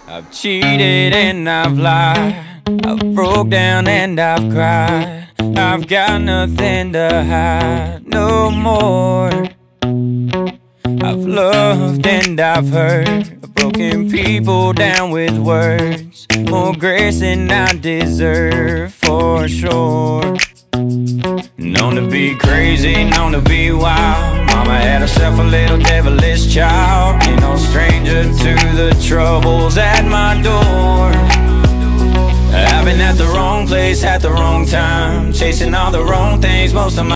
I've cheated and I've lied, I've broke down and I've cried. I've got nothing to hide no more. I've loved and I've hurt, broken people down with words, more grace than I deserve for sure. Known to be crazy, known to be wild. Mama had herself a little devilish child. Ain't no stranger to the troubles at my door. I've been at the wrong place at the wrong time, chasing all the wrong things most of my